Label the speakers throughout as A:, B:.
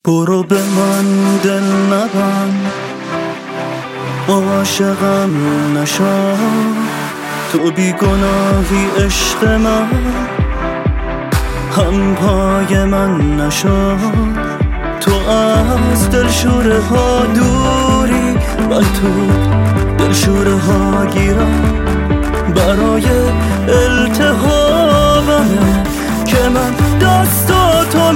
A: برو به من دل نبند، عاشقم نشو، تو بیگناهی عشق من، هم پای من نشو. تو از دلشوره ها دوری، من تو دلشوره ها گیرم، برای التهابمه که من دستاتو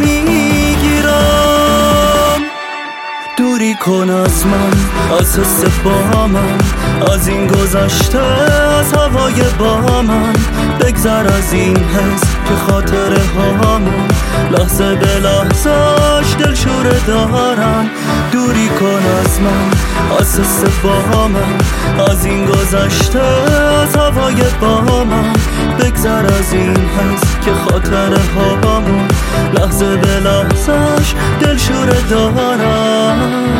A: میگیرم. دوری کن از من، از حس با من، از این گذشته، از هوای با من. بگذر از این حس که خاطره هامون لحظه به لحظهش دلشوره دارن. دوری کن از من، از حس با من، از این گذشته، از هوای با من. بگذر از این حس که خاطره هامون لحظه به لحظهش دلشوره دارن.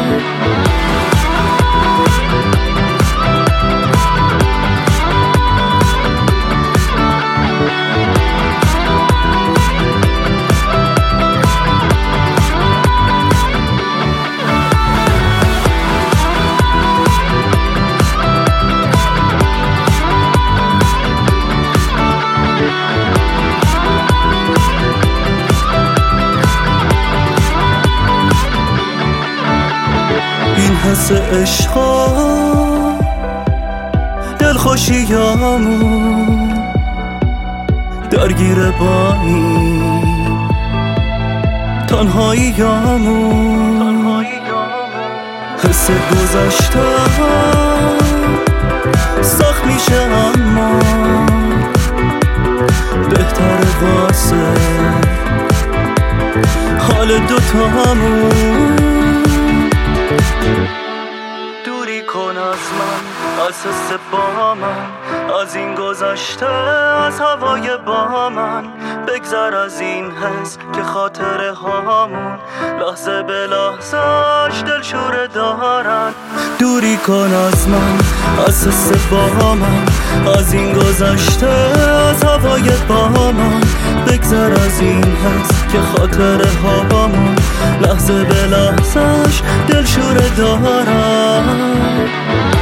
A: این حس عشقا دلخوشیامون درگیر با این تنهاییامون. حس گذشته سخت میشه اما بهتر واسه حال دوتامون. دوری کن از من، از حس با من، از این گذشته، از هوای با من. بگذر از این حس که خاطره هامون لحظه به لحظهش دلشوره دارن. دوری کن از من، از حس با من، از این گذشته، از هوای با من. بگذر از این حس که خاطره هامون لحظه به لحظهش دلشوره دارن.